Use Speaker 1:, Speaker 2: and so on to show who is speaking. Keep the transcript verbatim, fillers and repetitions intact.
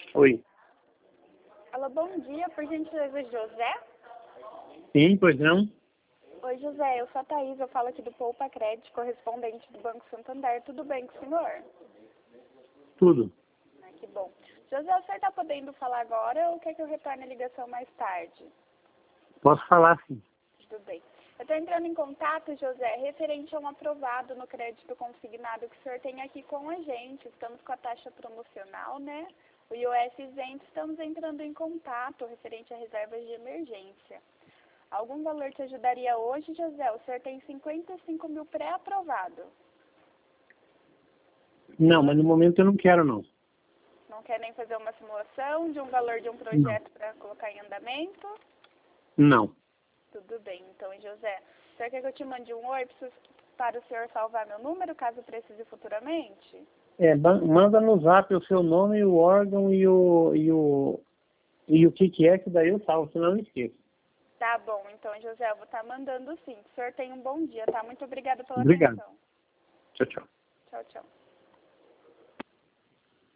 Speaker 1: Oi.
Speaker 2: Alô, bom dia, por gentileza, José?
Speaker 1: Sim, pois não?
Speaker 2: Oi, José, eu sou a Thaís, eu falo aqui do Poupa Crédito, correspondente do Banco Santander. Tudo bem com o senhor?
Speaker 1: Tudo.
Speaker 2: Ah, que bom. José, o senhor está podendo falar agora ou quer que eu retorne a ligação mais tarde?
Speaker 1: Posso falar sim.
Speaker 2: Tudo bem. Eu estou entrando em contato, José, referente a um aprovado no crédito consignado que o senhor tem aqui com a gente. Estamos com a taxa promocional, né? O I O S isento, estamos entrando em contato referente a reservas de emergência. Algum valor te ajudaria hoje, José? O senhor tem cinquenta e cinco mil pré-aprovado.
Speaker 1: Não, mas no momento eu não quero não.
Speaker 2: Não quer nem fazer uma simulação de um valor de um
Speaker 1: Não.
Speaker 2: projeto para colocar em andamento?
Speaker 1: Não.
Speaker 2: Tudo bem, então, José. O senhor quer que eu te mande um oi para o senhor salvar meu número, caso precise futuramente?
Speaker 1: É, ba- manda no zap o seu nome, o órgão e o, e o, e o que que é, que daí eu salvo, senão eu não esqueço.
Speaker 2: Tá bom, então, José, eu vou estar mandando sim. O senhor tem um bom dia, tá? Muito obrigada pela
Speaker 1: Obrigado.
Speaker 2: atenção.
Speaker 1: Tchau, tchau.